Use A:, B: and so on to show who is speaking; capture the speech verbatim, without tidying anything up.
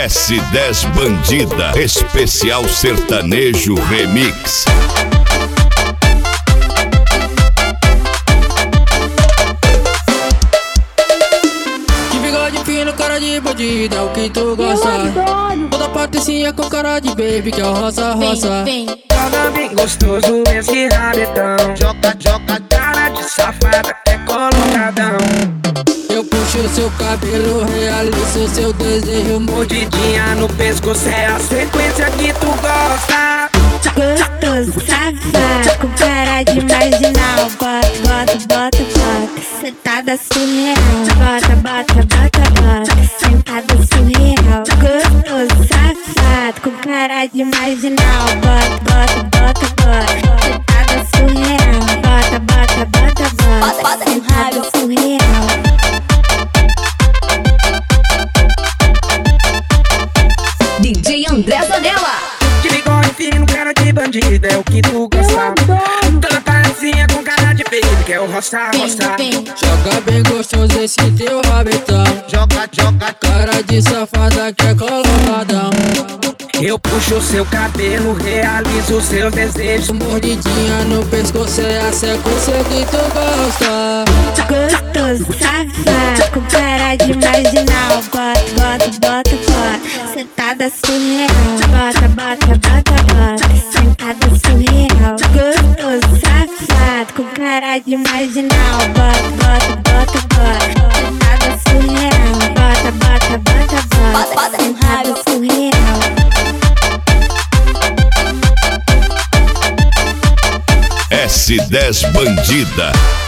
A: S dez Bandida, especial sertanejo remix.
B: De bigode fino, cara de bandida, é o que tu gosta. Toda patricinha com cara de baby, que é o roça, roça.
C: Joga bem gostoso esse rabetão. Joga, joga, cara de safada, é colocadão.
B: Eu puxo seu cabelo, realizo seu desejo.
C: Mordidinha no pescoço é a sequência que tu gosta.
D: Gostoso, safado, com cara de marginal. Bota, bota, bota, bota, sentada surreal. Bota, bota, bota, bota, sentada surreal. Gostoso, safado, com cara de marginal. Bota, bota, bota, bota, sentada surreal. Bota, bota, bota, bota, sentada surreal.
E: D J André Zanella.
C: De bigode fino, cara de bandida, é o que tu gosta. Toda parecinha com cara de baby, que é o roça, roça.
B: Joga bem gostoso esse teu rabetão.
C: Joga, joga,
B: cara de safada que é colocadão.
C: Eu puxo seu cabelo, realizo seus desejos.
B: Mordidinha no pescoço é a sequência que tu gosta.
D: Gostoso, safado, com cara de marginal. Bota, bota, bota, bota, sentada surreal. Bota, bota, bota, bota, sentada surreal. Gostoso, safado, com cara de marginal. Bota, bota, bota, bota, sentada surreal. Bota, bota, bota, bota, sentada surreal.
A: S dez Bandida.